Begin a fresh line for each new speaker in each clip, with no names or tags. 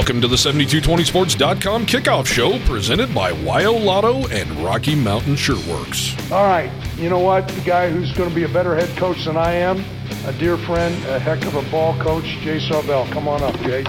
Welcome to the 7220sports.com kickoff show presented by Wyo Lotto and Rocky Mountain Shirtworks.
All right, you know what? The guy who's going to be a better head coach than I am, a dear friend, a heck of a ball coach, Jay Sawvel. Come on up, Jay.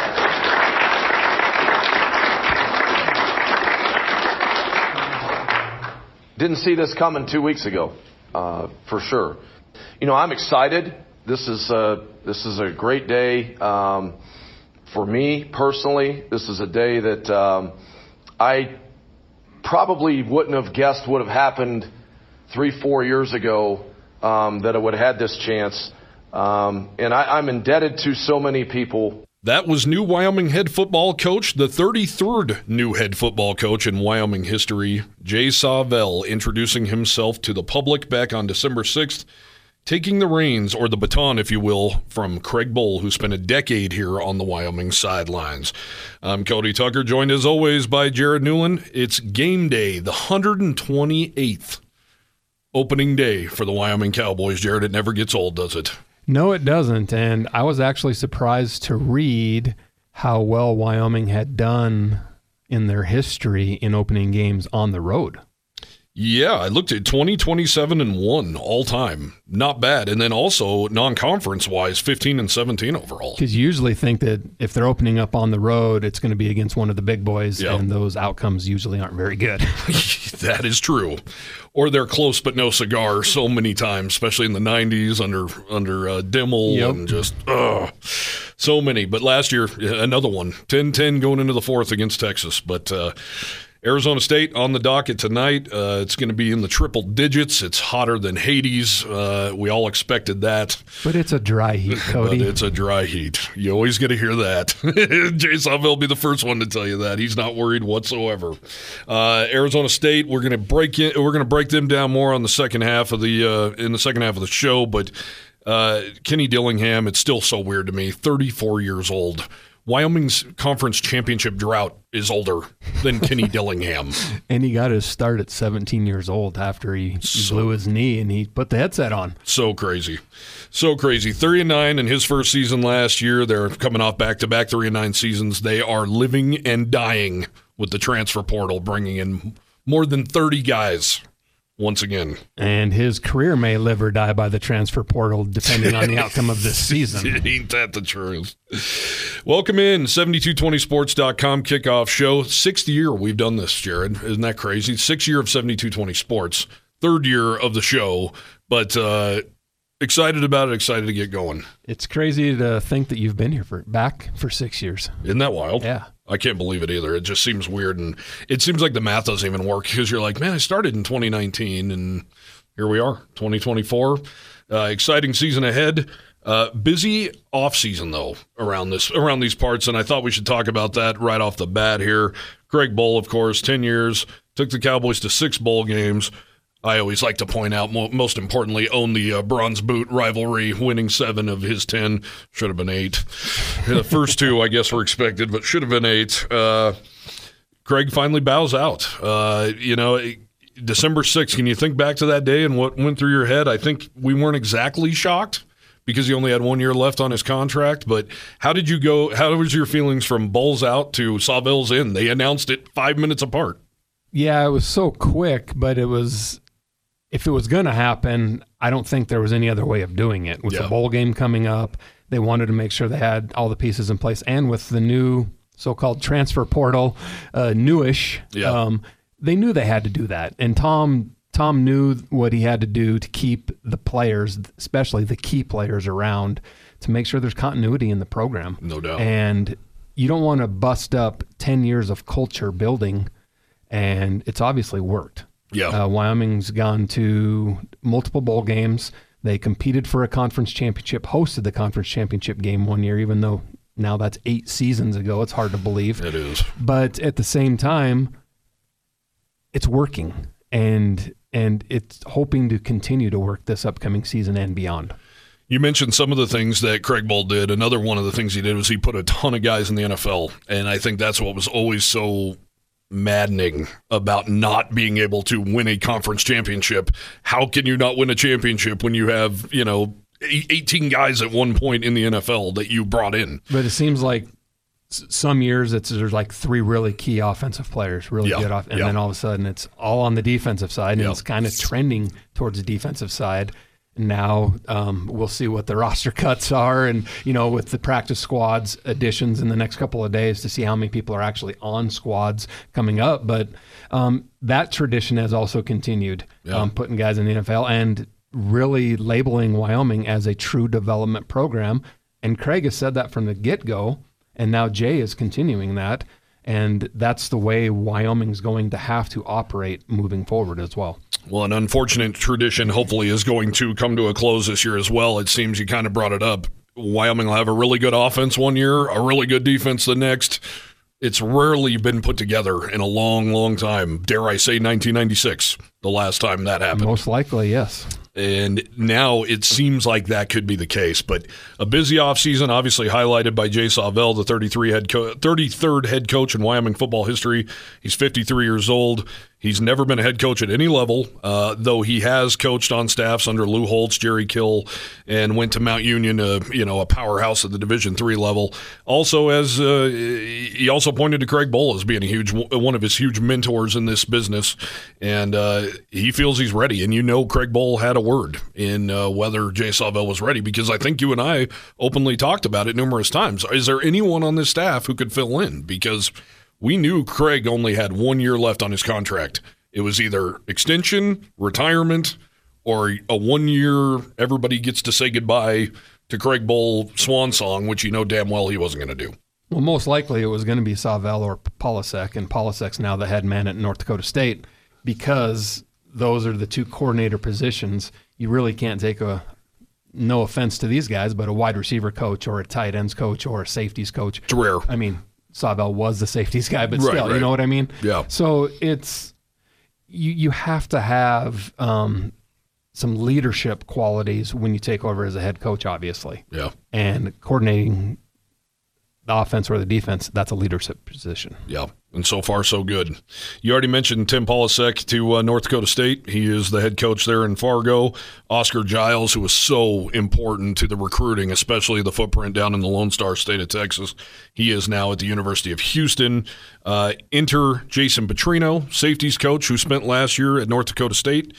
Didn't see this coming 2 weeks ago, for sure. You know, I'm excited. This is a great day for me personally. This is a day that I probably wouldn't have guessed would have happened 3-4 years ago, that I would have had this chance. And I'm indebted to so many people.
That was new Wyoming head football coach, the 33rd new head football coach in Wyoming history, Jay Sawvel, introducing himself to the public back on December 6th, taking the reins, or the baton, if you will, from Craig Bohl, who spent a decade here on the Wyoming sidelines. I'm Cody Tucker, joined as always by Jared Newland. It's game day, the 128th opening day for the Wyoming Cowboys. Jared, it never gets old, does it?
No, it doesn't. And I was actually surprised to read how well Wyoming had done in their history in opening games on the road.
Yeah, I looked at 27-1 all time. Not bad. And then also non-conference-wise, 15-17 overall.
Because you usually think that if they're opening up on the road, it's going to be against one of the big boys,
Yep.
and those outcomes usually aren't very good.
That is true. Or they're close but no cigar so many times, especially in the 90s under Dimmel.
Yep.
And just so many. But last year, another one, 10-10 going into the fourth against Texas. But Arizona State on the docket tonight. It's going to be in the triple digits. It's hotter than Hades. We all expected that.
But it's a dry heat, Cody.
But it's a dry heat. You always get to hear that. Jay Sawvel will be the first one to tell you that. He's not worried whatsoever. Arizona State, we're going to break them down more on the second half of the show. But Kenny Dillingham, it's still so weird to me. 34 years old. Wyoming's conference championship drought is older than Kenny Dillingham.
And he got his start at 17 years old after he blew his knee and he put the headset on.
So crazy. 3-9 in his first season last year. They're coming off back-to-back 3-9 seasons. They are living and dying with the transfer portal, bringing in more than 30 guys once again.
And his career may live or die by the transfer portal, depending on the outcome of this season.
Ain't that the truth? Welcome in, 7220sports.com kickoff show. 6th year we've done this, Jared. Isn't that crazy? 6th year of 7220 Sports. 3rd year of the show. But excited about it, excited to get going.
It's crazy to think that you've been here back for 6 years.
Isn't that wild?
Yeah.
I can't believe it either. It just seems weird, and it seems like the math doesn't even work because you're like, man, I started in 2019, and here we are, 2024. Exciting season ahead. Busy off season though around these parts, and I thought we should talk about that right off the bat here. Craig Bohl, of course, 10 years, took the Cowboys to 6 bowl games. I always like to point out, most importantly, owned the Bronze Boot rivalry, winning 7 of his 10. Should have been 8. The first 2, I guess, were expected, but should have been 8. Craig finally bows out. December 6th, can you think back to that day and what went through your head? I think we weren't exactly shocked because he only had 1 year left on his contract, but how did you go? How was your feelings from Bohl's out to Sawvel's in? They announced it 5 minutes apart.
Yeah, it was so quick, but if it was going to happen, I don't think there was any other way of doing it. With the bowl game coming up, they wanted to make sure they had all the pieces in place. And with the new so-called transfer portal, newish, they knew they had to do that. And Tom knew what he had to do to keep the players, especially the key players, around to make sure there's continuity in the program.
No doubt.
And you don't want to bust up 10 years of culture building, and it's obviously worked.
Yeah.
Wyoming's gone to multiple bowl games. They competed for a conference championship, hosted the conference championship game 1 year, even though now that's 8 seasons ago. It's hard to believe.
It is.
But at the same time, it's working, and it's hoping to continue to work this upcoming season and beyond.
You mentioned some of the things that Craig Bohl did. Another one of the things he did was he put a ton of guys in the NFL, and I think that's what was always so maddening about not being able to win a conference championship. How can you not win a championship when you have, 18 guys at one point in the NFL that you brought in?
But it seems like some years there's like 3 really key offensive players, really good off, and then all of a sudden it's all on the defensive side, and it's kind of trending towards the defensive side. Now we'll see what the roster cuts are, and with the practice squads additions in the next couple of days to see how many people are actually on squads coming up. But that tradition has also continued, putting guys in the NFL and really labeling Wyoming as a true development program. And Craig has said that from the get-go. And now Jay is continuing that, and that's the way Wyoming's going to have to operate moving forward as well.
Well, an unfortunate tradition hopefully is going to come to a close this year as well. It seems you kind of brought it up. Wyoming will have a really good offense one year, a really good defense the next. It's rarely been put together in a long, long time. Dare I say 1996, the last time that happened.
Most likely, yes.
And now it seems like that could be the case. But a busy offseason, obviously highlighted by Jay Sawvel, the 33rd head coach in Wyoming football history. He's 53 years old. He's never been a head coach at any level, though he has coached on staffs under Lou Holtz, Jerry Kill, and went to Mount Union, a powerhouse at the Division III level. Also, he also pointed to Craig Bohl as being one of his huge mentors in this business, and he feels he's ready. And Craig Bohl had a word in whether Jay Sawvel was ready, because I think you and I openly talked about it numerous times. Is there anyone on this staff who could fill in? Because we knew Craig only had 1 year left on his contract. It was either extension, retirement, or a 1 year everybody gets to say goodbye to Craig Bohl swan song, which damn well he wasn't going to do.
Well, most likely it was going to be Sawvel or Polasek, and Polasek's now the head man at North Dakota State, because those are the 2 coordinator positions. You really can't take no offense to these guys, but a wide receiver coach or a tight ends coach or a safeties coach.
It's rare.
I mean, Sawvel was the safeties guy, but still,
right.
You know what I mean?
Yeah.
So it's you have to have some leadership qualities when you take over as a head coach, obviously.
Yeah.
And coordinating the offense or the defense, that's a leadership position.
Yeah. And so far, so good. You already mentioned Tim Polasek to North Dakota State. He is the head coach there in Fargo. Oscar Giles, who was so important to the recruiting, especially the footprint down in the Lone Star State of Texas. He is now at the University of Houston. Enter Jason Petrino, safeties coach, who spent last year at North Dakota State.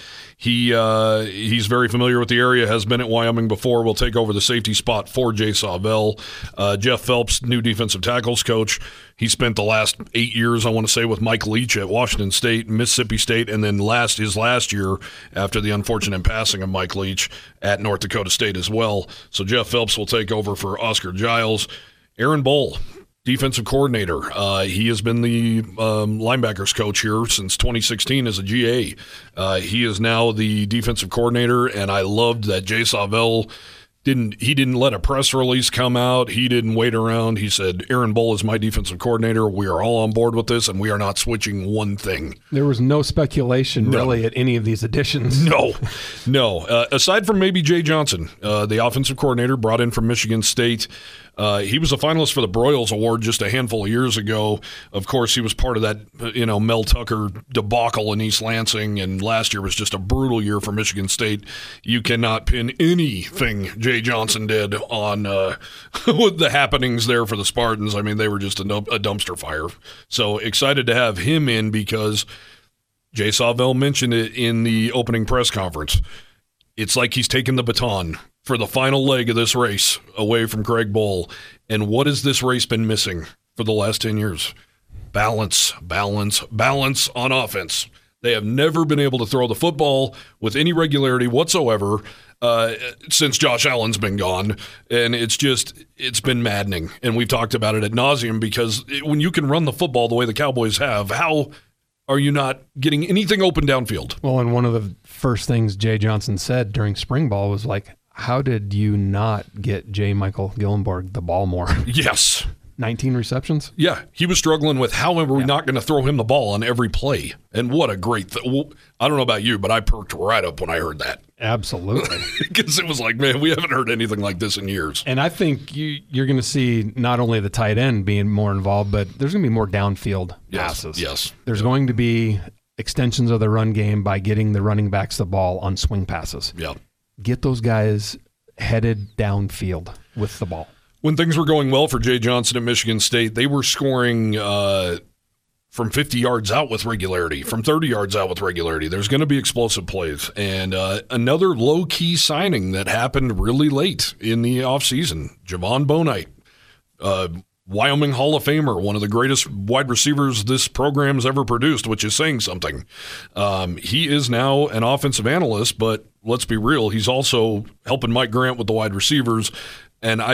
He's very familiar with the area, has been at Wyoming before, will take over the safety spot for Jay Sawvel. Jeff Phelps, new defensive tackles coach. He spent the last 8 years, I want to say, with Mike Leach at Washington State, Mississippi State, and then his last year after the unfortunate passing of Mike Leach at North Dakota State as well. So Jeff Phelps will take over for Oscar Giles. Aaron Bohl, defensive coordinator. He has been the linebackers coach here since 2016 as a GA. He is now the defensive coordinator, and I loved that Jay Sawvel didn't let a press release come out. He didn't wait around. He said, Aaron Bohl is my defensive coordinator. We are all on board with this, and we are not switching one thing.
There was no speculation really at any of these additions.
No. Aside from maybe Jay Johnson, the offensive coordinator brought in from Michigan State. He was a finalist for the Broyles Award just a handful of years ago. Of course, he was part of that, Mel Tucker debacle in East Lansing, and last year was just a brutal year for Michigan State. You cannot pin anything Jay Johnson did on the happenings there for the Spartans. I mean, they were just a dumpster fire. So excited to have him in, because Jay Sawvel mentioned it in the opening press conference. It's like he's taken the baton for the final leg of this race away from Craig Bohl. And what has this race been missing for the last 10 years? Balance on offense. They have never been able to throw the football with any regularity whatsoever since Josh Allen's been gone. And it's been maddening. And we've talked about it ad nauseum, because when you can run the football the way the Cowboys have, how are you not getting anything open downfield?
Well, and one of the first things Jay Johnson said during spring ball was like, how did you not get J. Michael Gillenborg the ball more?
Yes.
19 receptions?
Yeah. He was struggling with how are we not going to throw him the ball on every play? And what a great I don't know about you, but I perked right up when I heard that.
Absolutely.
Because it was like, man, we haven't heard anything like this in years.
And I think you're going to see not only the tight end being more involved, but there's going to be more downfield passes.
Yes.
There's going to be extensions of the run game by getting the running backs the ball on swing passes.
Yeah.
Get those guys headed downfield with the ball.
When things were going well for Jay Johnson at Michigan State, they were scoring from 50 yards out with regularity, from 30 yards out with regularity. There's going to be explosive plays. And another low-key signing that happened really late in the offseason, Javon Bonite, Wyoming Hall of Famer, one of the greatest wide receivers this program's ever produced, which is saying something. He is now an offensive analyst, but let's be real, he's also helping Mike Grant with the wide receivers. And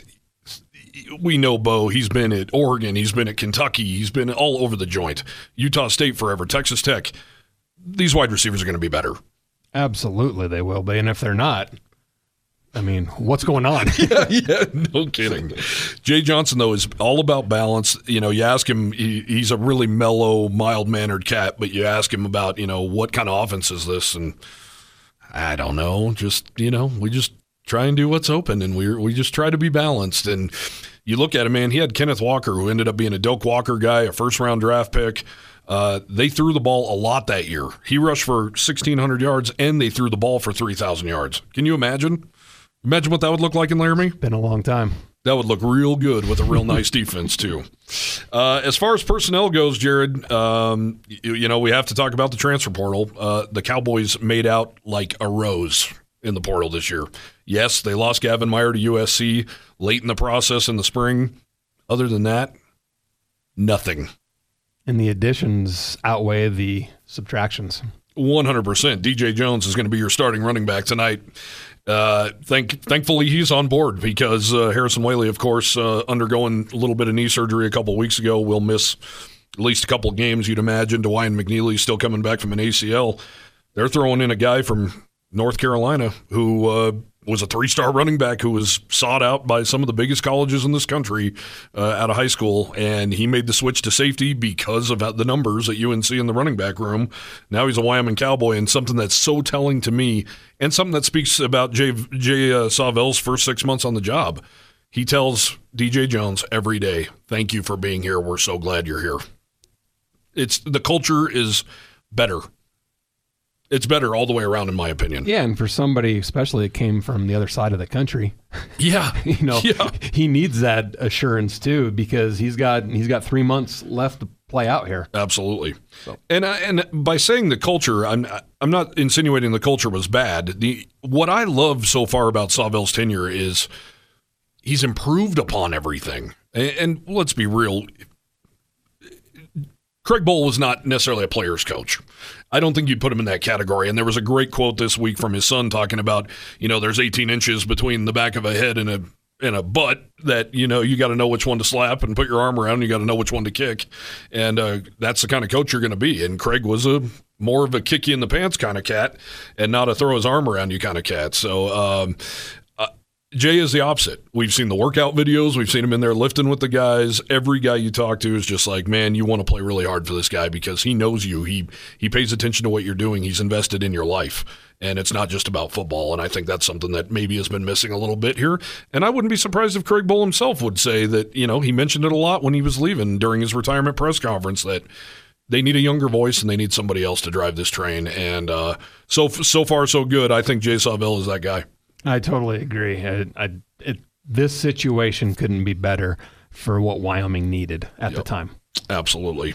we know Bo, he's been at Oregon, he's been at Kentucky, he's been all over the joint. Utah State forever, Texas Tech. These wide receivers are going to be better.
Absolutely they will be. And if they're not, I mean, what's going on?
yeah, no kidding. Jay Johnson, though, is all about balance. You know, you ask him, he's a really mellow, mild-mannered cat, but you ask him about, what kind of offense is this? And I don't know. Just, we just try and do what's open, and we just try to be balanced. And you look at him, man, he had Kenneth Walker, who ended up being a Doak Walker guy, a first-round draft pick. They threw the ball a lot that year. He rushed for 1,600 yards, and they threw the ball for 3,000 yards. Can you imagine? Imagine what that would look like in Laramie.
Been a long time.
That would look real good with a real nice defense, too. As far as personnel goes, Jared, we have to talk about the transfer portal. The Cowboys made out like a rose in the portal this year. Yes, they lost Gavin Meyer to USC late in the process in the spring. Other than that, nothing.
And the additions outweigh the subtractions.
100%. DJ Jones is going to be your starting running back tonight. Thankfully, he's on board because Harrison Whaley, of course, undergoing a little bit of knee surgery a couple of weeks ago, will miss at least a couple of games, you'd imagine. DeWine McNeely still coming back from an ACL. They're throwing in a guy from North Carolina who was a 3-star running back who was sought out by some of the biggest colleges in this country out of high school, and he made the switch to safety because of the numbers at UNC in the running back room. Now he's a Wyoming Cowboy, and something that's so telling to me, and something that speaks about Jay Sawvel's first 6 months on the job. He tells DJ Jones every day, "Thank you for being here. We're so glad you're here." The culture is better. It's better all the way around, in my opinion.
Yeah, and for somebody, especially that came from the other side of the country,
yeah,
he needs that assurance too, because he's got 3 months left to play out here.
Absolutely. So. And by saying the culture, I'm not insinuating the culture was bad. What I love so far about Sawvel's tenure is he's improved upon everything. And let's be real. Craig Bohl was not necessarily a player's coach. I don't think you'd put him in that category. And there was a great quote this week from his son talking about, there's 18 inches between the back of a head and a butt that, you got to know which one to slap and put your arm around. You got to know which one to kick. And that's the kind of coach you're going to be. And Craig was more of a kick you in the pants kind of cat and not a throw his arm around you kind of cat. So Jay is the opposite. We've seen the workout videos. We've seen him in there lifting with the guys. Every guy you talk to is just like, man, you want to play really hard for this guy because he knows you. He pays attention to what you're doing. He's invested in your life. And it's not just about football. And I think that's something that maybe has been missing a little bit here. And I wouldn't be surprised if Craig Bohl himself would say that, he mentioned it a lot when he was leaving during his retirement press conference that they need a younger voice and they need somebody else to drive this train. And so far, so good. I think Jay Sawvel is that guy.
I totally agree. This situation couldn't be better for what Wyoming needed at the time.
Absolutely.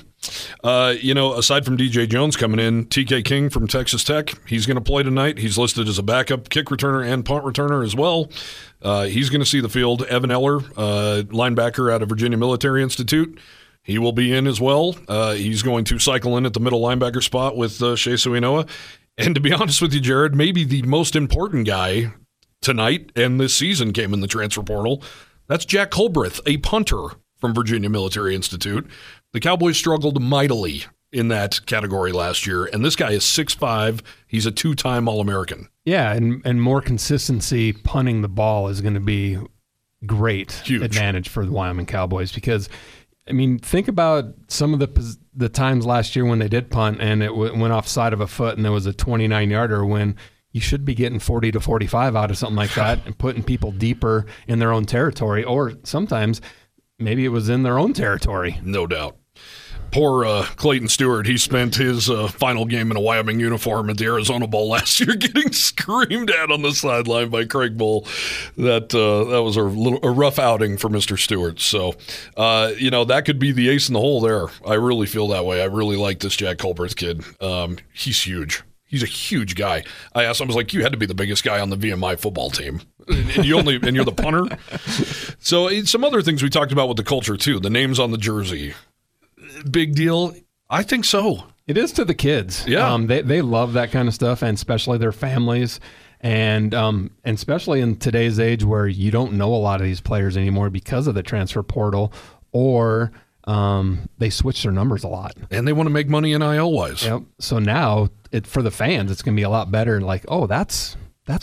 Aside from DJ Jones coming in, TK King from Texas Tech, he's going to play tonight. He's listed as a backup kick returner and punt returner as well. He's going to see the field. Evan Eller, linebacker out of Virginia Military Institute, he will be in as well. He's going to cycle in at the middle linebacker spot with Shea Suinoa. And to be honest with you, Jared, maybe the most important guy tonight and this season came in the transfer portal. That's Jack Colbreth, a punter from Virginia Military Institute. The Cowboys struggled mightily in that category last year, and this guy is 6'5". He's a 2-time All-American.
Yeah, and more consistency punting the ball is going to be great advantage for the Wyoming Cowboys because, think about some of the times last year when they did punt and it went off side of a foot and there was a 29-yarder when you should be getting 40 to 45 out of something like that and putting people deeper in their own territory, or sometimes maybe it was in their own territory.
No doubt. Poor Clayton Stewart. He spent his final game in a Wyoming uniform at the Arizona Bowl last year getting screamed at on the sideline by Craig Bull. That was a rough outing for Mr. Stewart. So, that could be the ace in the hole there. I really feel that way. I really like this Jack Culberth kid. He's huge. He's a huge guy. I asked him, I was like, you had to be the biggest guy on the VMI football team. And you're the punter. So some other things we talked about with the culture too. The names on the jersey. Big deal. I think so.
It is to the kids.
Yeah.
They love that kind of stuff, and especially their families. And especially in today's age where you don't know a lot of these players anymore because of the transfer portal, or they switch their numbers a lot.
And they want to make money NIL-wise.
Yep. So now, for the fans, it's going to be a lot better. Like, oh, that's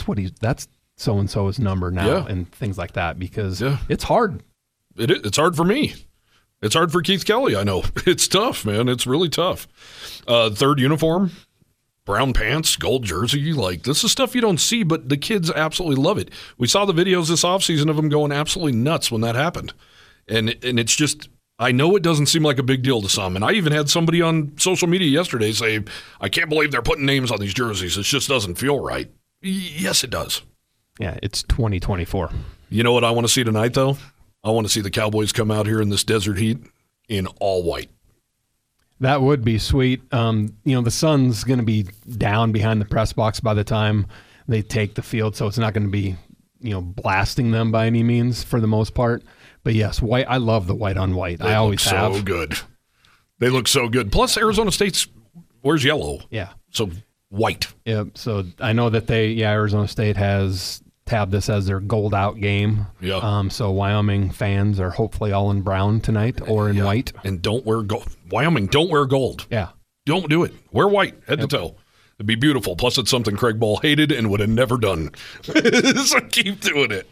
so-and-so's number now, and things like that, because it's hard.
It's hard for me. It's hard for Keith Kelly, I know. It's tough, man. It's really tough. Third uniform, brown pants, gold jersey. Like, this is stuff you don't see, but the kids absolutely love it. We saw the videos this offseason of them going absolutely nuts when that happened. And it's just, I know it doesn't seem like a big deal to some. And I even had somebody on social media yesterday say, I can't believe they're putting names on these jerseys. It just doesn't feel right. Yes, it does.
Yeah, it's 2024.
You know what I want to see tonight, though? I want to see the Cowboys come out here in this desert heat in all white.
That would be sweet. The sun's going to be down behind the press box by the time they take the field, so it's not going to be, blasting them by any means for the most part. But yes, white. I love the white on white. I always have.
So good. They look so good. Plus, Arizona State's wears yellow.
Yeah.
So white.
Yep. So I know that Arizona State has tabbed this as their gold out game.
Yeah.
So Wyoming fans are hopefully all in brown tonight or in white.
And don't wear gold. Wyoming, don't wear gold.
Yeah.
Don't do it. Wear white, head to toe. It'd be beautiful. Plus, it's something Craig Ball hated and would have never done. So keep doing it.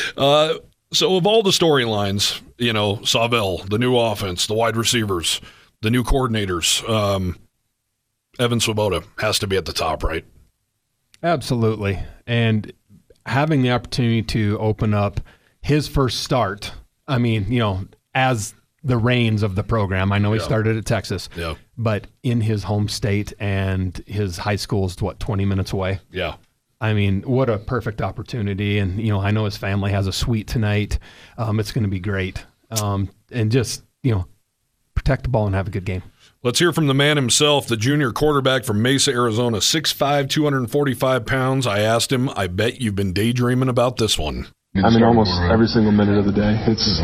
So of all the storylines, Savell, the new offense, the wide receivers, the new coordinators, Evan Swoboda has to be at the top, right?
Absolutely. And having the opportunity to open up his first start, as the reins of the program. I know he started at Texas, but in his home state, and his high school is 20 minutes away.
Yeah.
What a perfect opportunity. And, I know his family has a suite tonight. It's going to be great. And just, protect the ball and have a good game.
Let's hear from the man himself, the junior quarterback from Mesa, Arizona, 6'5", 245 pounds. I asked him, I bet you've been daydreaming about this one.
Almost every single minute of the day.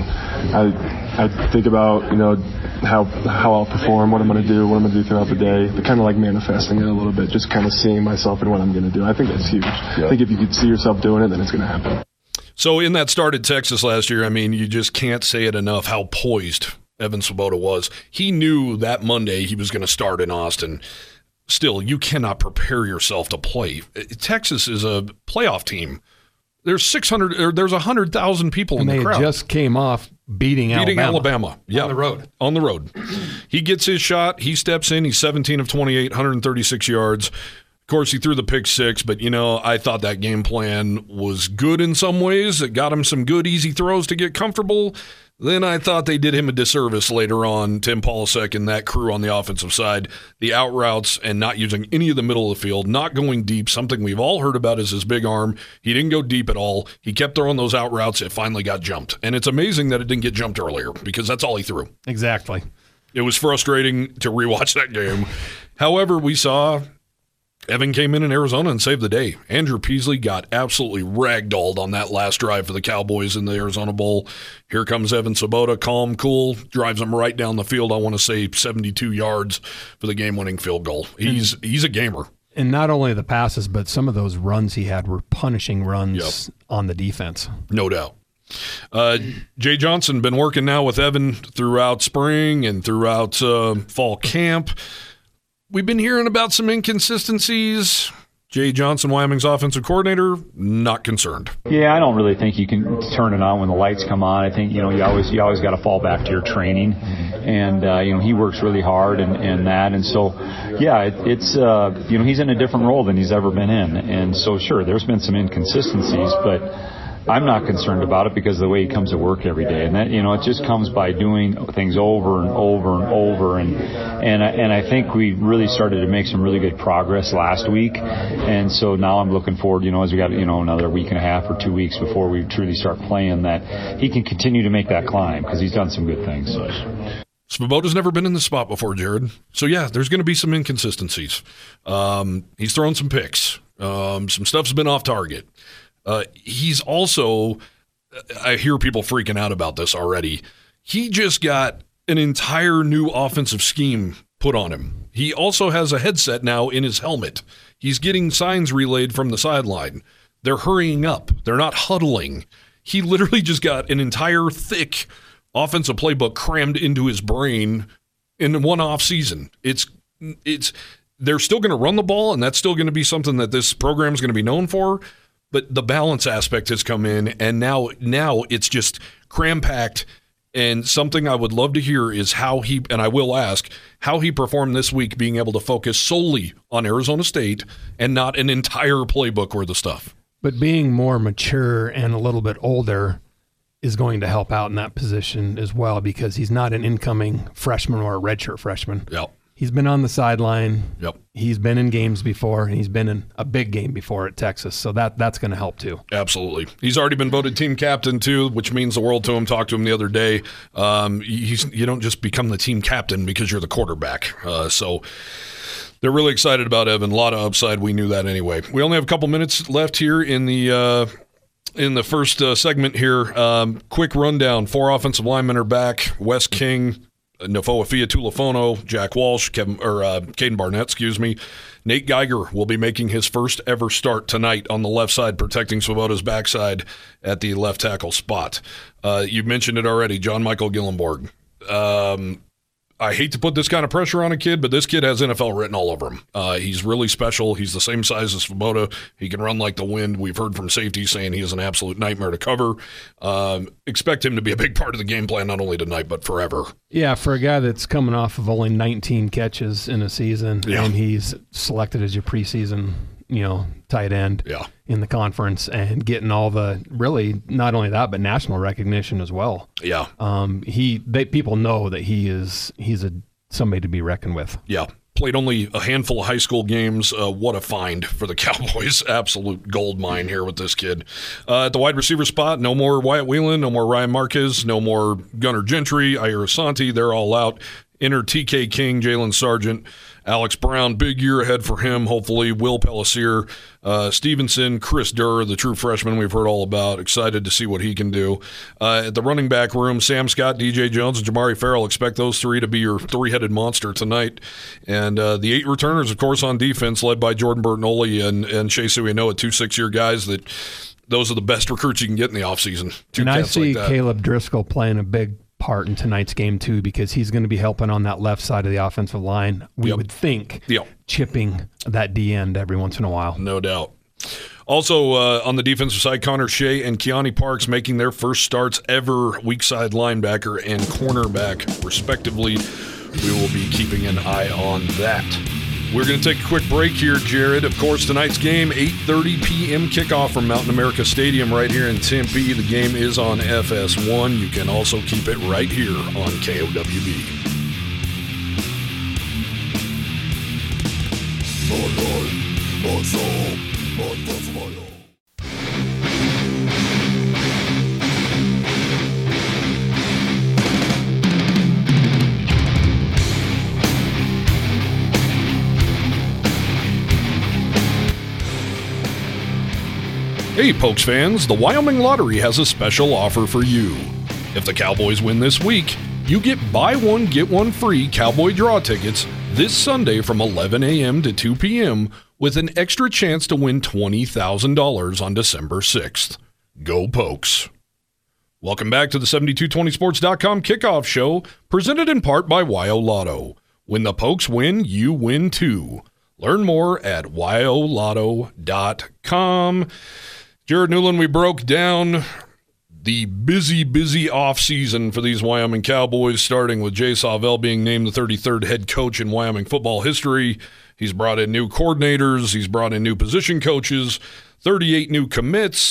I think about, how I'll perform, what I'm going to do throughout the day, but kind of like manifesting it a little bit, just kind of seeing myself in what I'm going to do. I think that's huge. Yeah. I think if you could see yourself doing it, then it's going to happen.
So in that start at Texas last year, you just can't say it enough how poised Evan Swoboda was. He knew that Monday he was going to start in Austin. Still, you cannot prepare yourself to play. Texas is a playoff team. There's 100,000 people in the crowd.
They just came off beating Alabama.
Yeah. On the road. He gets his shot. He steps in. He's 17 of 28, 136 yards. Of course, he threw the pick six, but, I thought that game plan was good in some ways. It got him some good, easy throws to get comfortable. Then I thought they did him a disservice later on, Tim Polasek and that crew on the offensive side. The out routes and not using any of the middle of the field, not going deep. Something we've all heard about is his big arm. He didn't go deep at all. He kept throwing those out routes. It finally got jumped. And it's amazing that it didn't get jumped earlier because that's all he threw.
Exactly.
It was frustrating to rewatch that game. However, we saw Evan came in Arizona and saved the day. Andrew Peasley got absolutely ragdolled on that last drive for the Cowboys in the Arizona Bowl. Here comes Evan Swoboda, calm, cool, drives them right down the field. I want to say 72 yards for the game-winning field goal. He's a gamer.
And not only the passes, but some of those runs he had were punishing runs on the defense.
No doubt. Jay Johnson been working now with Evan throughout spring and throughout fall camp. We've been hearing about some inconsistencies. Jay Johnson, Wyoming's offensive coordinator, not concerned.
Yeah, I don't really think you can turn it on when the lights come on. I think, you always got to fall back to your training. And, he works really hard and that. And so, it's he's in a different role than he's ever been in. And so, sure, there's been some inconsistencies, but I'm not concerned about it because of the way he comes to work every day. And that, it just comes by doing things over and over and over. And I think we really started to make some really good progress last week. And so now I'm looking forward, as we got, another week and a half or 2 weeks before we truly start playing, that he can continue to make that climb because he's done some good things.
Svoboda's never been in this spot before, Jared. So, yeah, there's going to be some inconsistencies. He's thrown some picks. Some stuff's been off target. He's also, I hear people freaking out about this already. He just got an entire new offensive scheme put on him. He also has a headset now in his helmet. He's getting signs relayed from the sideline. They're hurrying up. They're not huddling. He literally just got an entire thick offensive playbook crammed into his brain in one off season. They're still going to run the ball, and that's still going to be something that this program is going to be known for. But the balance aspect has come in, and now it's just cram-packed. And something I would love to hear is how he, and I will ask, how he performed this week being able to focus solely on Arizona State and not an entire playbook worth of stuff.
But being more mature and a little bit older is going to help out in that position as well, because he's not an incoming freshman or a redshirt freshman.
Yep.
He's been on the sideline.
Yep.
He's been in games before, and he's been in a big game before at Texas. So that's going to help too.
Absolutely. He's already been voted team captain too, which means the world to him. Talked to him the other day. You don't just become the team captain because you're the quarterback. So they're really excited about Evan. A lot of upside. We knew that anyway. We only have a couple minutes left here in the first segment here. Quick rundown. 4 offensive linemen are back. Wes King, Nofoafia Tulifono, Jack Walsh, Caden Barnett, Nate Geiger will be making his first ever start tonight on the left side, protecting Svoboda's backside at the left tackle spot. You mentioned it already, John Michael Gillenborg. I hate to put this kind of pressure on a kid, but this kid has NFL written all over him. He's really special. He's the same size as Svoboda. He can run like the wind. We've heard from safety saying he is an absolute nightmare to cover. Expect him to be a big part of the game plan, not only tonight, but forever.
Yeah, for a guy that's coming off of only 19 catches in a season, and he's selected as your preseason, tight end in the conference, and getting all the, really, not only that, but national recognition as well.
Yeah.
People know that he's somebody to be reckoned with.
Yeah. Played only a handful of high school games. What a find for the Cowboys. Absolute gold mine here with this kid. At the wide receiver spot, no more Wyatt Whelan, no more Ryan Marquez, no more Gunnar Gentry, Ira Asante. They're all out. Enter TK King, Jalen Sargent, Alex Brown. Big year ahead for him, hopefully. Will Pellissier, Stevenson, Chris Durr, the true freshman we've heard all about. Excited to see what he can do. At the running back room, Sam Scott, DJ Jones, and Jamari Farrell. Expect those three to be your three-headed monster tonight. And the 8 returners, of course, on defense, led by Jordan Bertinoli and Shea Suinoa, 2 6-year guys that those are the best recruits you can get in the offseason.
And I see Caleb Driscoll playing a big part in tonight's game too, because he's going to be helping on that left side of the offensive line. We would think chipping that D end every once in a while.
No doubt. Also on the defensive side, Connor Shea and Keani Parks making their first starts ever, weak side linebacker and cornerback respectively. We will be keeping an eye on that. We're going to take a quick break here, Jared. Of course, tonight's game, 8:30 p.m. kickoff from Mountain America Stadium right here in Tempe. The game is on FS1. You can also keep it right here on KOWB. Hey, Pokes fans, the Wyoming Lottery has a special offer for you. If the Cowboys win this week, you get buy one, get one free Cowboy Draw tickets this Sunday from 11 a.m. to 2 p.m. with an extra chance to win $20,000 on December 6th. Go Pokes. Welcome back to the 7220sports.com kickoff show, presented in part by YO Lotto. When the Pokes win, you win too. Learn more at YOLotto.com. Jared Newland, we broke down the busy offseason for these Wyoming Cowboys, starting with Jay Sawvel being named the 33rd head coach in Wyoming football history. He's brought in new coordinators. He's brought in new position coaches, 38 new commits.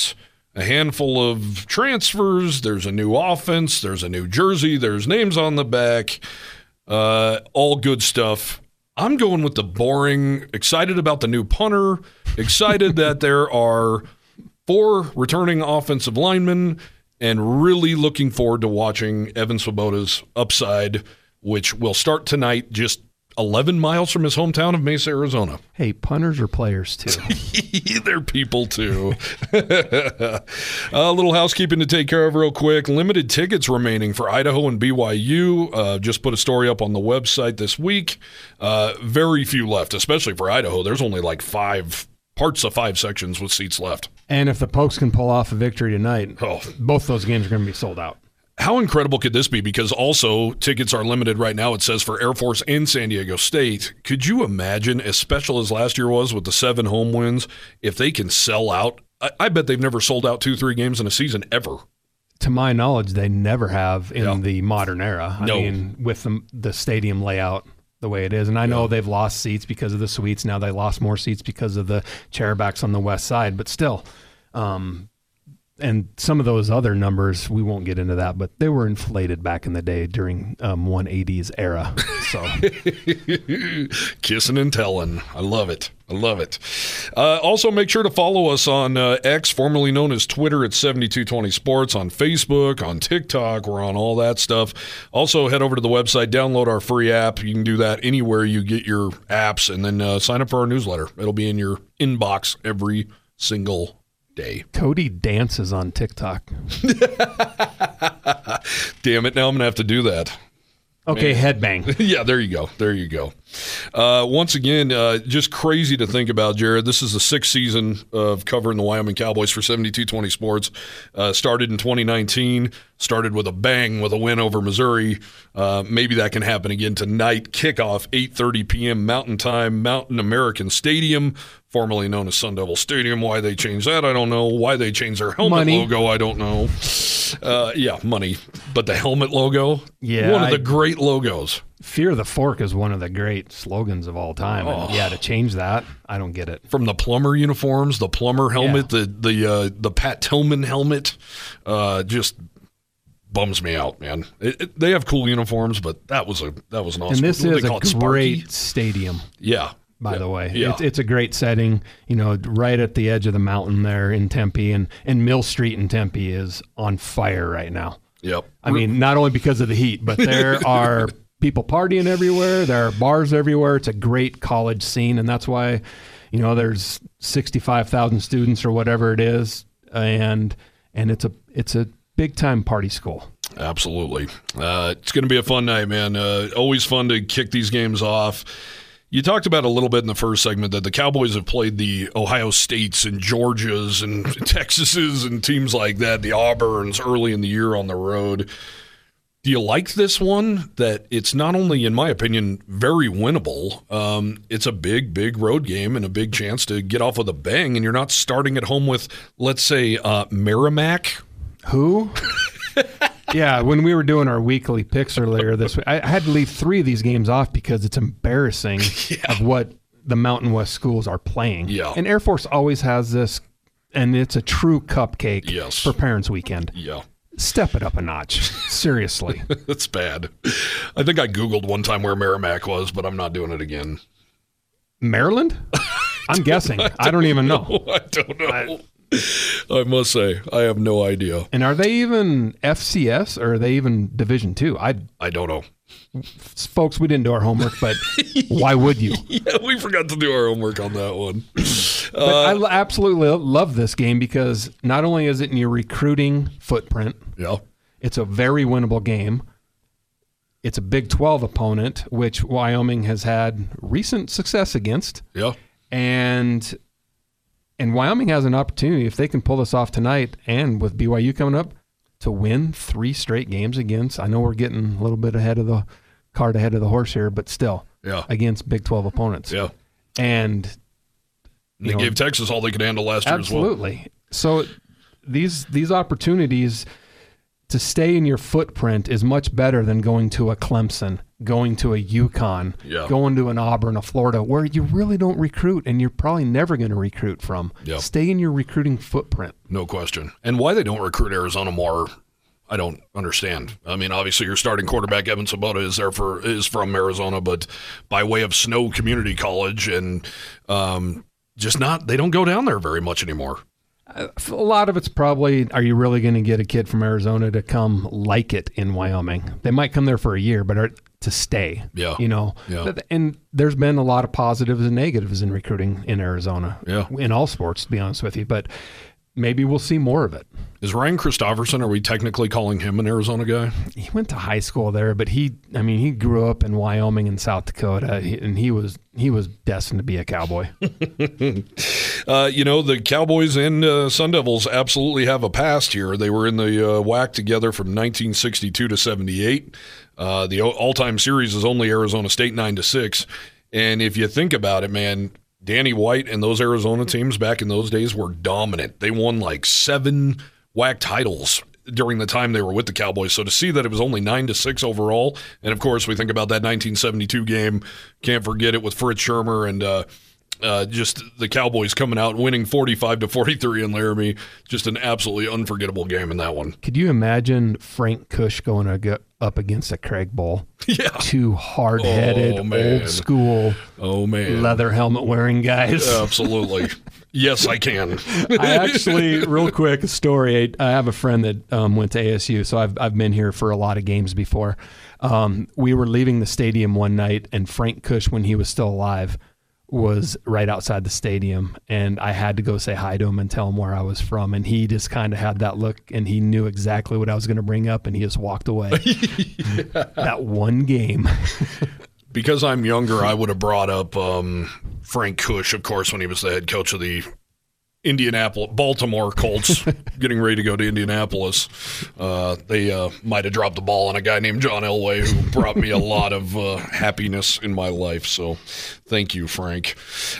a handful of transfers. There's a new offense. There's a new jersey. There's names on the back. All good stuff. I'm going with the boring. Excited about the new punter. Excited that there are 4 returning offensive linemen, and really looking forward to watching Evan Swoboda's upside, which will start tonight just 11 miles from his hometown of Mesa, Arizona.
Hey, punters are players too.
They're people too. A little housekeeping to take care of real quick. Limited tickets remaining for Idaho and BYU. Just put a story up on the website this week. Very few left, especially for Idaho. There's only like 5 parts of 5 sections with seats left.
And if the Pokes can pull off a victory tonight, both those games are going to be sold out.
How incredible could this be? Because also tickets are limited right now, it says, for Air Force and San Diego State. Could you imagine, as special as last year was with the 7 home wins, if they can sell out? I bet they've never sold out 2-3 games in a season ever.
To my knowledge, they never have in the modern era.
No.
I mean, with the stadium layout the way it is. And I know they've lost seats because of the suites. Now they lost more seats because of the chairbacks on the west side. But still, and some of those other numbers, we won't get into that, but they were inflated back in the day during 180s era. So
kissing and telling. I love it. I love it. Also, make sure to follow us on X, formerly known as Twitter, at 7220 Sports, on Facebook, on TikTok. We're on all that stuff. Also, head over to the website, download our free app. You can do that anywhere you get your apps, and then sign up for our newsletter. It'll be in your inbox every single day.
Cody dances on TikTok.
Damn it, now I'm going to have to do that.
Okay, headbang.
Yeah, there you go. There you go. Once again, just crazy to think about, Jared. This is the 6th season of covering the Wyoming Cowboys for 7220 Sports. Started in 2019, started with a bang with a win over Missouri. Maybe that can happen again tonight. Kickoff, 8:30 p.m. Mountain Time, Mountain American Stadium, formerly known as Sun Devil Stadium. Why they changed that, I don't know. Why they changed their helmet logo, I don't know. Yeah, money. But the helmet logo, one of the great logos.
Fear the Fork is one of the great slogans of all time. And to change that, I don't get it.
From the plumber uniforms, the plumber helmet, the Pat Tillman helmet, just bums me out, man. They have cool uniforms, but that was an awesome.
And this is a great stadium.
Yeah.
By the way,
yeah.
It's a great setting, right at the edge of the mountain there in Tempe, and Mill Street in Tempe is on fire right now.
Yep.
I mean, not only because of the heat, but there are people partying everywhere. There are bars everywhere. It's a great college scene, and that's why, there's 65,000 students or whatever it is, and it's a big time party school.
Absolutely. It's going to be a fun night, man. Always fun to kick these games off. You talked about a little bit in the first segment that the Cowboys have played the Ohio States and Georgias and Texases and teams like that, the Auburns, early in the year on the road. Do you like this one? That it's not only, in my opinion, very winnable, it's a big, big road game and a big chance to get off with a bang, and you're not starting at home with, let's say, Merrimack.
Who? Yeah, when we were doing our weekly picks earlier this week, I had to leave 3 of these games off because it's embarrassing of what the Mountain West schools are playing.
Yeah.
And Air Force always has this, and it's a true cupcake for Parents Weekend.
Yeah.
Step it up a notch. Seriously.
That's bad. I think I Googled one time where Merrimack was, but I'm not doing it again.
Maryland? I'm guessing. I don't even know.
I don't know. I must say, I have no idea.
And are they even FCS or are they even Division II?
I don't know.
Folks, we didn't do our homework, but why would you?
Yeah, we forgot to do our homework on that one.
But I absolutely love this game because not only is it in your recruiting footprint, it's a very winnable game. It's a Big 12 opponent, which Wyoming has had recent success against.
Yeah.
And Wyoming has an opportunity, if they can pull this off tonight and with BYU coming up, to win 3 straight games against, I know we're getting a little bit ahead of the horse here, but still, against Big 12 opponents.
Yeah.
And
they gave Texas all they could handle last year as well.
Absolutely. So these opportunities to stay in your footprint is much better than going to a Clemson, going to a UConn, going to an Auburn, a Florida, where you really don't recruit and you're probably never going to recruit from. Stay in your recruiting footprint.
No question. And why they don't recruit Arizona more, I don't understand. I mean, obviously your starting quarterback, Evan Sabota, is from Arizona, but by way of Snow Community College, and they don't go down there very much anymore.
A lot of it's probably, are you really going to get a kid from Arizona to come like it in Wyoming? They might come there for a year, but to stay.
Yeah.
And there's been a lot of positives and negatives in recruiting in Arizona.
Yeah.
In all sports, to be honest with you. But maybe we'll see more of it.
Is Ryan Christopherson, are we technically calling him an Arizona guy?
He went to high school there, but he grew up in Wyoming and South Dakota, and he was destined to be a Cowboy.
The Cowboys and Sun Devils absolutely have a past here. They were in the WAC together from 1962 to 78. The all-time series is only Arizona State 9-6. And if you think about it, man, Danny White and those Arizona teams back in those days were dominant. They won like 7 WAC titles during the time they were with the Cowboys. So to see that it was only 9-6 overall, and of course we think about that 1972 game, can't forget it with Fritz Shurmur and just the Cowboys coming out winning 45-43 in Laramie. Just an absolutely unforgettable game in that one.
Could you imagine Frank Kush going up against a Craig Bowl?
Yeah.
2 hard-headed, old school, leather helmet wearing guys.
Absolutely. Yes, I can.
I actually, real quick, a story. I have a friend that went to ASU, so I've been here for a lot of games before. We were leaving the stadium one night, and Frank Kush, when he was still alive, was right outside the stadium, and I had to go say hi to him and tell him where I was from, and he just kind of had that look, and he knew exactly what I was going to bring up, and he just walked away. That one game.
Because I'm younger, I would have brought up Frank Kush, of course, when he was the head coach of the Baltimore Colts, getting ready to go to Indianapolis. They might have dropped the ball on a guy named John Elway, who brought me a lot of happiness in my life. So thank you, Frank.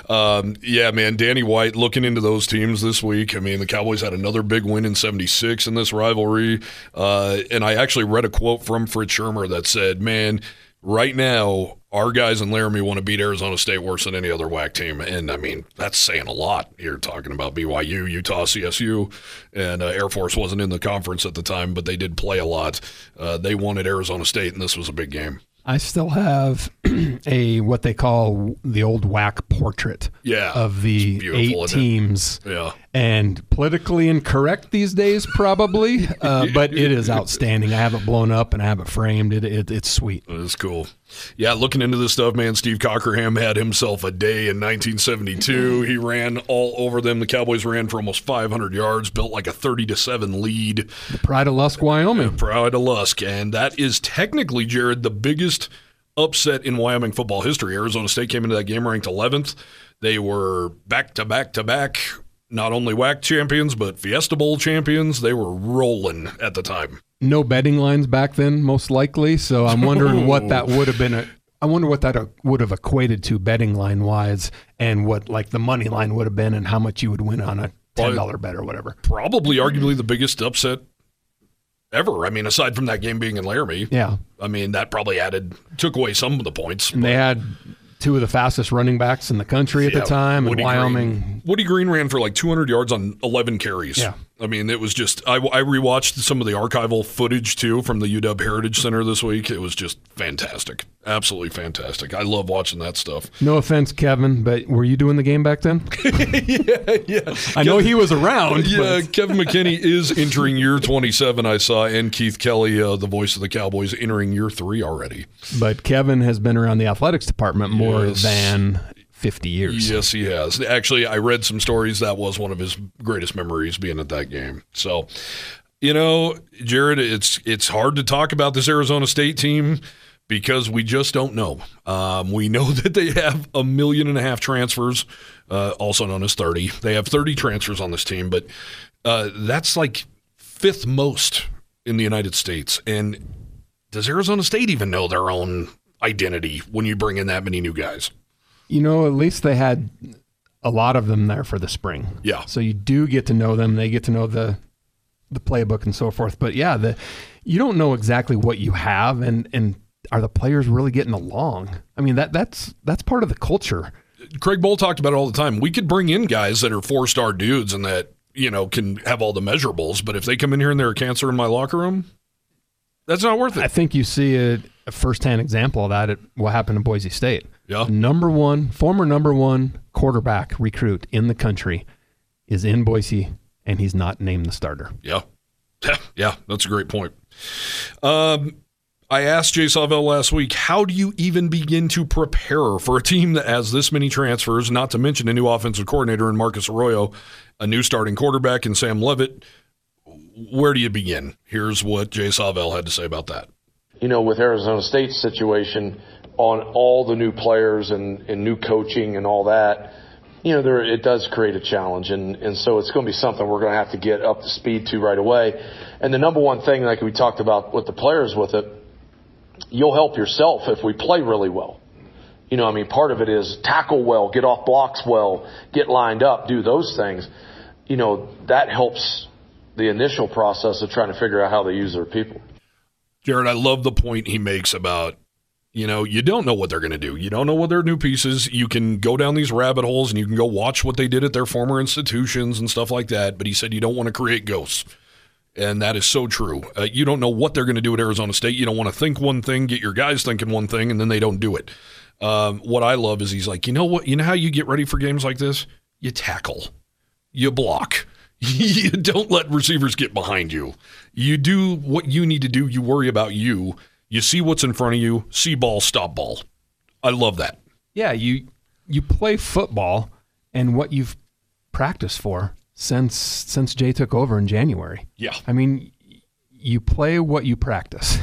Man, Danny White, looking into those teams this week. I mean, the Cowboys had another big win in 76 in this rivalry. And I actually read a quote from Fritz Shurmur that said, man, right now, our guys in Laramie want to beat Arizona State worse than any other WAC team. And, I mean, that's saying a lot. You're talking about BYU, Utah, CSU, and Air Force wasn't in the conference at the time, but they did play a lot. They wanted Arizona State, and this was a big game.
I still have what they call the old WAC portrait of the 8 teams.
Yeah.
And politically incorrect these days, probably, but it is outstanding. I have it blown up and I have it framed. It's sweet.
It's cool. Yeah, looking into this stuff, man, Steve Cockerham had himself a day in 1972. He ran all over them. The Cowboys ran for almost 500 yards, built like a 30-7 lead.
The Pride of Lusk, Wyoming.
Pride of Lusk. And that is technically, Jared, the biggest upset in Wyoming football history. Arizona State came into that game ranked 11th. They were back-to-back-to-back, not only WAC champions, but Fiesta Bowl champions. They were rolling at the time.
No betting lines back then, most likely. So I'm wondering what that would have been. I wonder what that would have equated to betting line wise, and what like the money line would have been, and how much you would win on a $10 bet or whatever.
Probably, arguably, the biggest upset ever. I mean, aside from that game being in Laramie.
Yeah.
I mean, that probably took away some of the points.
And they had 2 of the fastest running backs in the country at the time, and Wyoming.
Woody Green ran for like 200 yards on 11 carries.
Yeah.
I mean, it was just, I rewatched some of the archival footage too from the UW Heritage Center this week. It was just fantastic. Absolutely fantastic. I love watching that stuff.
No offense, Kevin, but were you doing the game back then?
Yeah.
I know he was around.
Yeah, Kevin McKinney is entering year 27, I saw, and Keith Kelly, the voice of the Cowboys, entering year 3 already.
But Kevin has been around the athletics department more than 50 years.
Yes, he has. Actually, I read some stories. That was one of his greatest memories, being at that game. So, Jared, it's hard to talk about this Arizona State team because we just don't know. We know that they have 1.5 million transfers, also known as 30. They have 30 transfers on this team, but that's like 5th most in the United States. And does Arizona State even know their own identity when you bring in that many new guys?
At least they had a lot of them there for the spring.
Yeah.
So you do get to know them. They get to know the playbook and so forth. But yeah, you don't know exactly what you have. And are the players really getting along? I mean, that's part of the culture.
Craig Bohl talked about it all the time. We could bring in guys that are 4-star dudes and that, can have all the measurables, but if they come in here and they're a cancer in my locker room, that's not worth it.
I think you see a firsthand example of that at what happened in Boise State.
Yeah.
Former number one quarterback recruit in the country is in Boise, and he's not named the starter.
Yeah. Yeah, that's a great point. I asked Jay Sawvel last week, how do you even begin to prepare for a team that has this many transfers, not to mention a new offensive coordinator in Marcus Arroyo, a new starting quarterback in Sam Levitt? Where do you begin? Here's what Jay Sawvel had to say about that.
With Arizona State's situation on all the new players and new coaching and all that, it does create a challenge. And so it's going to be something we're going to have to get up to speed to right away. And the number one thing, like we talked about with the players with it, you'll help yourself if we play really well. Part of it is tackle well, get off blocks well, get lined up, do those things. That helps the initial process of trying to figure out how they use their people.
Jared, I love the point he makes about, you don't know what they're going to do. You don't know what their new pieces. You can go down these rabbit holes and you can go watch what they did at their former institutions and stuff like that. But he said you don't want to create ghosts. And that is so true. You don't know what they're going to do at Arizona State. You don't want to think one thing, get your guys thinking one thing, and then they don't do it. What I love is he's like, you know what? You know how you get ready for games like this? You tackle. You block. You don't let receivers get behind you. You do what you need to do. You worry about you. You see what's in front of you. See ball, stop ball. I love that.
Yeah, you play football and what you've practiced for since Jay took over in January.
Yeah.
I mean, you play what you practice.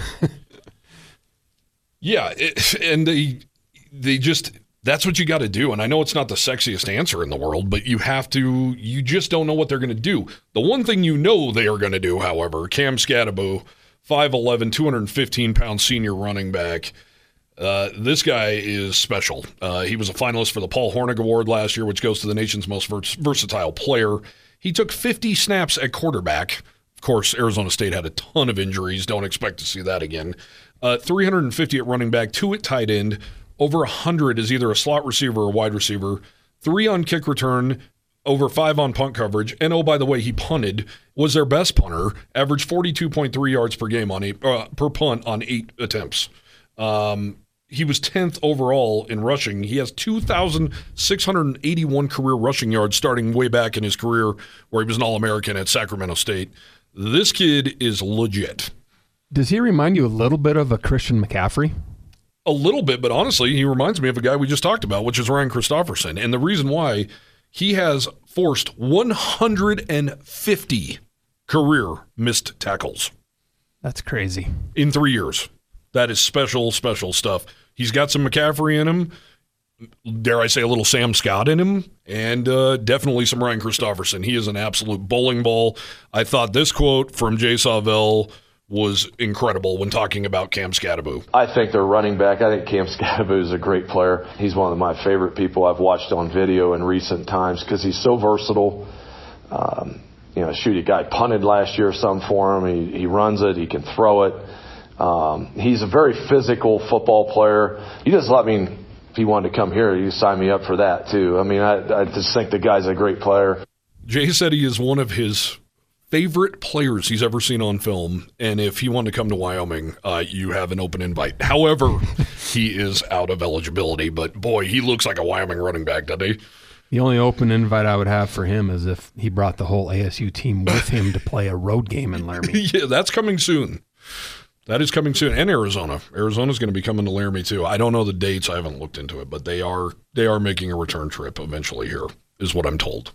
Yeah, and they just, that's what you got to do. And I know it's not the sexiest answer in the world, but you just don't know what they're going to do. The one thing they are going to do, however, Cam Skattebo, 5'11", 215-pound senior running back. This guy is special. He was a finalist for the Paul Hornung Award last year, which goes to the nation's most versatile player. He took 50 snaps at quarterback. Of course, Arizona State had a ton of injuries. Don't expect to see that again. 350 at running back, 2 at tight end, over 100 as either a slot receiver or wide receiver, 3 on kick return, over 5 on punt coverage. And, oh, by the way, he punted, was their best punter, averaged 42.3 yards per game per punt on 8 attempts. He was 10th overall in rushing. He has 2,681 career rushing yards starting way back in his career where he was an All-American at Sacramento State. This kid is legit.
Does he remind you a little bit of a Christian McCaffrey?
A little bit, but honestly, he reminds me of a guy we just talked about, which is Ryan Christopherson. And the reason why, he has forced 150 career missed tackles.
That's crazy.
In 3 years. That is special, special stuff. He's got some McCaffrey in him, dare I say a little Sam Scott in him, and definitely some Ryan Christopherson. He is an absolute bowling ball. I thought this quote from Jay Sawvel was incredible when talking about Cam Skattebo.
I think their running back, I think Cam Skattebo is a great player. He's one of my favorite people I've watched on video in recent times because he's so versatile. A guy punted last year some for him. He runs it. He can throw it. He's a very physical football player. If he wanted to come here, you sign me up for that too. I mean, I just think the guy's a great player.
Jay said he is one of his favorite players he's ever seen on film, and if he wanted to come to Wyoming, you have an open invite. However, he is out of eligibility, but boy, he looks like a Wyoming running back, doesn't he?
The only open invite I would have for him is if he brought the whole ASU team with him to play a road game in Laramie.
Yeah, that's coming soon. That is coming soon. And Arizona. Arizona's going to be coming to Laramie too. I don't know the dates. I haven't looked into it, but they are making a return trip eventually here, is what I'm told.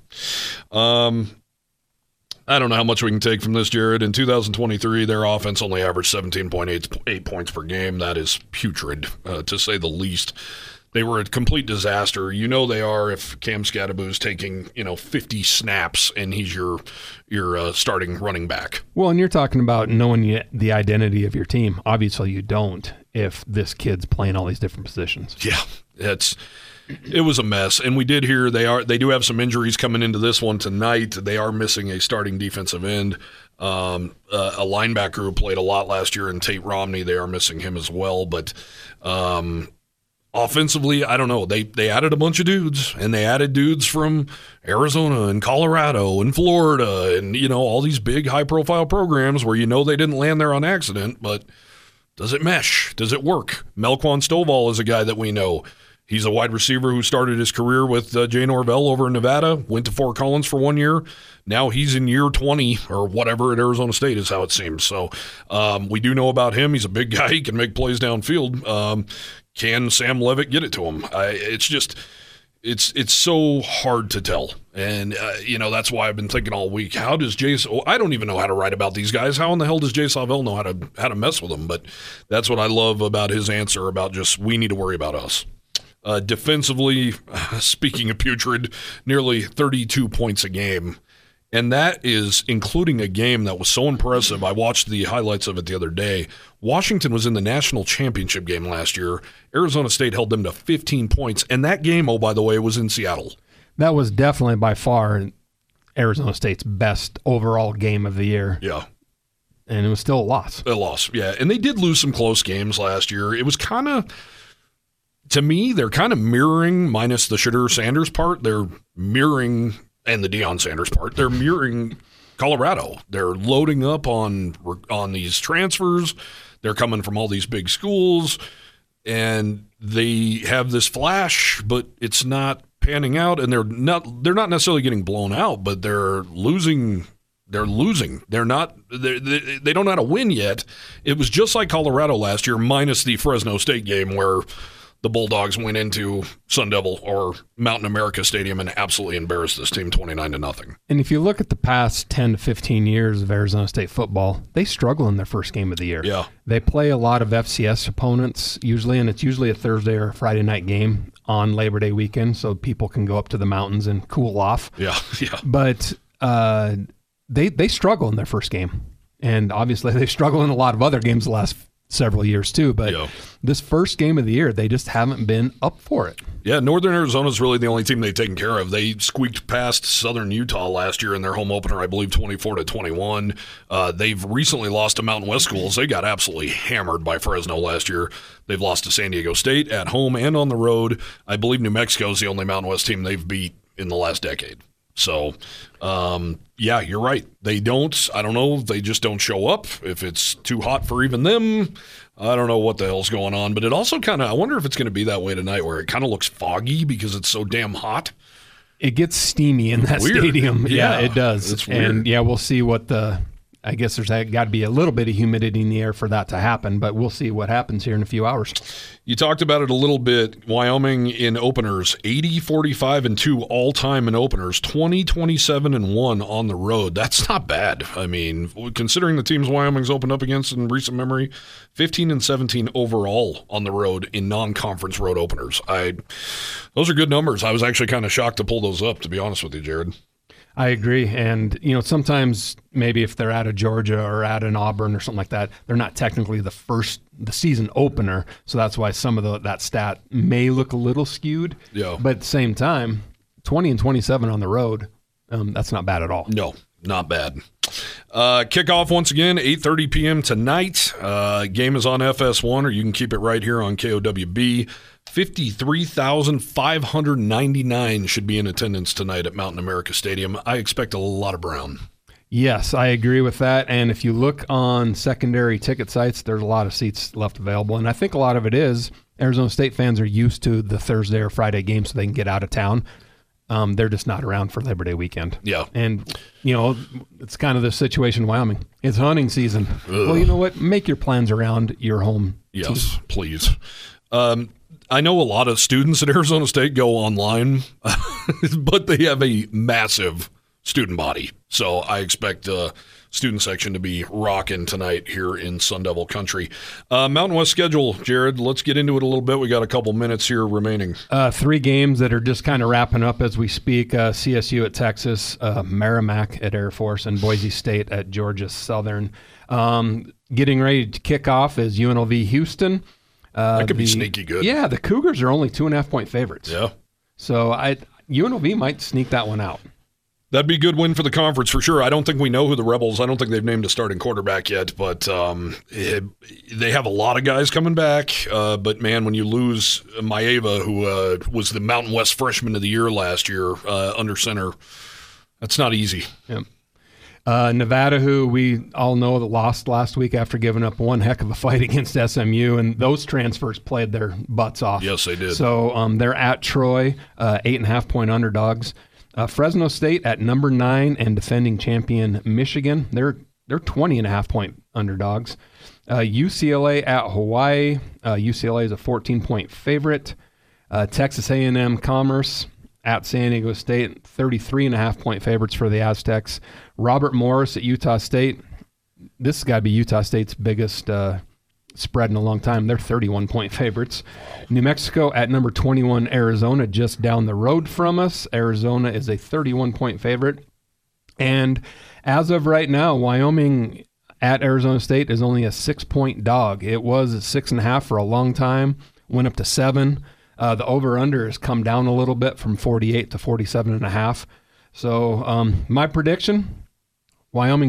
I don't know how much we can take from this, Jared. In 2023, their offense only averaged 17.8 points per game. That is putrid, to say the least. They were a complete disaster. You know they are if Cam Skattebo is taking 50 snaps and he's your starting running back.
Well, and you're talking about knowing the identity of your team. Obviously, you don't if this kid's playing all these different positions.
Yeah, it was a mess. And we did hear they do have some injuries coming into this one tonight. They are missing a starting defensive end. A linebacker who played a lot last year, and Tate Romney, they are missing him as well. But offensively, I don't know. They added a bunch of dudes, and they added dudes from Arizona and Colorado and Florida and, all these big high-profile programs where they didn't land there on accident, but does it mesh? Does it work? Melquan Stovall is a guy that we know. He's a wide receiver who started his career with Jay Norvell over in Nevada, went to Fort Collins for 1 year. Now he's in year 20 or whatever at Arizona State is how it seems. So we do know about him. He's a big guy. He can make plays downfield. Can Sam Levitt get it to him? It's so hard to tell. And, that's why I've been thinking all week, how does I don't even know how to write about these guys. How in the hell does Jay Sawvell know how to mess with them? But that's what I love about his answer about just we need to worry about us. Defensively, speaking of putrid, nearly 32 points a game. And that is including a game that was so impressive. I watched the highlights of it the other day. Washington was in the national championship game last year. Arizona State held them to 15 points. And that game, oh, by the way, was in Seattle.
That was definitely by far Arizona State's best overall game of the year.
Yeah.
And it was still a loss.
A loss, yeah. And they did lose some close games last year. It was kind of... To me, they're kind of mirroring, minus the Shedeur Sanders part, they're mirroring, and the Deion Sanders part, they're mirroring Colorado. They're loading up on these transfers. They're coming from all these big schools, and they have this flash, but it's not panning out, and they're not necessarily getting blown out, but they're losing. They're losing. They don't know how to win yet. It was just like Colorado last year, minus the Fresno State game where the Bulldogs went into Sun Devil or Mountain America Stadium and absolutely embarrassed this team 29-0.
And if you look at the past 10 to 15 years of Arizona State football, they struggle in their first game of the year.
Yeah.
They play a lot of FCS opponents usually, and it's usually a Thursday or a Friday night game on Labor Day weekend so people can go up to the mountains and cool off.
Yeah.
But they struggle in their first game. And obviously they struggle in a lot of other games the last several years too, but this first game of the year, they just haven't been up for it.
Yeah, Northern Arizona is really the only team they've taken care of. They squeaked past Southern Utah last year in their home opener, I believe 24-21. They've recently lost to Mountain West schools. They got absolutely hammered by Fresno last year. They've lost to San Diego State at home and on the road. I believe New Mexico is the only Mountain West team they've beat in the last decade. So, yeah, you're right. I don't know, they just don't show up. If it's too hot for even them, I don't know what the hell's going on. But it also I wonder if it's going to be that way tonight where it kind of looks foggy because it's so damn hot.
It gets steamy in that stadium. Yeah, it does.
It's weird.
And, we'll see what I guess there's got to be a little bit of humidity in the air for that to happen, but we'll see what happens here in a few hours.
You talked about it a little bit. Wyoming in openers, 80, 45, and 2 all-time in openers, 20, 27, and 1 on the road. That's not bad. I mean, considering the teams Wyoming's opened up against in recent memory, 15 and 17 overall on the road in non-conference road openers. Those are good numbers. I was actually kind of shocked to pull those up, to be honest with you, Jared.
I agree. And, sometimes maybe if they're at a Georgia or at an Auburn or something like that, they're not technically the season opener. So that's why some of that stat may look a little skewed.
Yeah.
But at the same time, 20 and 27 on the road, that's not bad at all.
No, not bad. Kickoff once again, 8:30 p.m. tonight. Game is on FS1, or you can keep it right here on KOWB. 53,599 should be in attendance tonight at Mountain America Stadium. I expect a lot of brown.
Yes, I agree with that. And if you look on secondary ticket sites, there's a lot of seats left available. And I think a lot of it is Arizona State fans are used to the Thursday or Friday game so they can get out of town. They're just not around for Labor Day weekend.
Yeah.
And, it's kind of the situation in Wyoming. It's hunting season. Ugh. Well, you know what? Make your plans around your home team.
Yes, please. I know a lot of students at Arizona State go online, but they have a massive student body. So I expect student section to be rocking tonight here in Sun Devil country. Mountain West schedule, Jared, let's get into it a little bit. We got a couple minutes here remaining.
3 games that are just kind of wrapping up as we speak. CSU at Texas, Merrimack at Air Force, and Boise State at Georgia Southern. Getting ready to kick off is UNLV Houston.
That could be sneaky good.
Yeah, the Cougars are only 2.5-point favorites.
Yeah.
So UNLV might sneak that one out.
That'd be a good win for the conference for sure. I don't think we know who the Rebels, I don't think they've named a starting quarterback yet, but they have a lot of guys coming back. But, man, when you lose Maeva, who was the Mountain West Freshman of the Year last year under center, that's not easy.
Yep. Nevada, who we all know that lost last week after giving up one heck of a fight against SMU, and those transfers played their butts off.
Yes, they did.
So they're at Troy, 8.5-point underdogs. Fresno State at number 9 and defending champion Michigan. They're 20.5-point underdogs. UCLA at Hawaii. UCLA is a 14-point favorite. Texas A&M Commerce at San Diego State, 33.5-point favorites for the Aztecs. Robert Morris at Utah State. This has got to be Utah State's biggest spread in a long time. They're 31-point favorites. New Mexico at number 21, Arizona, just down the road from us. Arizona is a 31-point favorite. And as of right now, Wyoming at Arizona State is only a 6-point dog. It was 6.5 for a long time, went up to 7. The over-under has come down a little bit from 48 to 47.5. So my prediction, Wyoming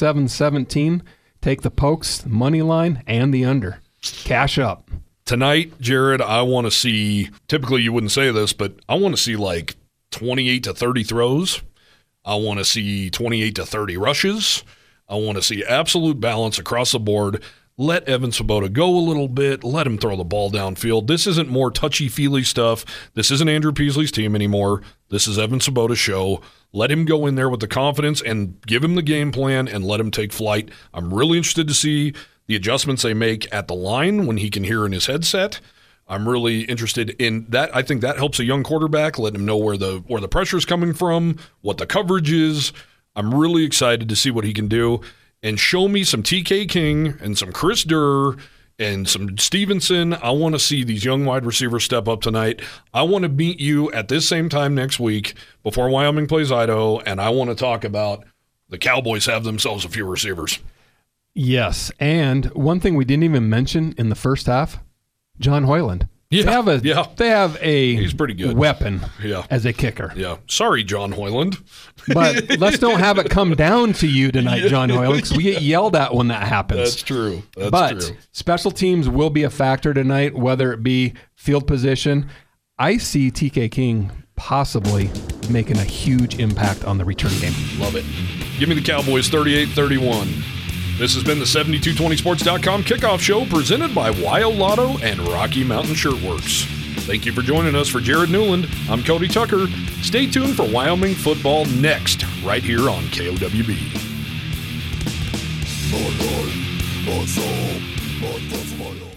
27-17. Take the Pokes, money line, and the under. Cash up.
Tonight, Jared, I want to see, typically you wouldn't say this, but I want to see like 28 to 30 throws. I want to see 28 to 30 rushes. I want to see absolute balance across the board. Let Evan Swoboda go a little bit. Let him throw the ball downfield. This isn't more touchy-feely stuff. This isn't Andrew Peasley's team anymore. This is Evan Swoboda's show. Let him go in there with the confidence and give him the game plan and let him take flight. I'm really interested to see the adjustments they make at the line when he can hear in his headset. I'm really interested in that. I think that helps a young quarterback, letting him know where the pressure is coming from, what the coverage is. I'm really excited to see what he can do. And show me some TK King and some Chris Durr and some Stevenson. I want to see these young wide receivers step up tonight. I want to meet you at this same time next week before Wyoming plays Idaho, and I want to talk about the Cowboys have themselves a few receivers.
Yes, and one thing we didn't even mention in the first half, John Hoyland.
Yeah,
they have a
he's pretty good
weapon as a kicker.
Yeah. Sorry, John Hoyland.
But let's don't have it come down to you tonight, John Hoyland, because we get yelled at when that happens.
That's true.
But special teams will be a factor tonight, whether it be field position. I see TK King possibly making a huge impact on the return game.
Love it. Give me the Cowboys 38-31. This has been the 7220sports.com kickoff show presented by Wild Lotto and Rocky Mountain Shirtworks. Thank you for joining us. For Jared Newland, I'm Cody Tucker. Stay tuned for Wyoming football next, right here on KOWB.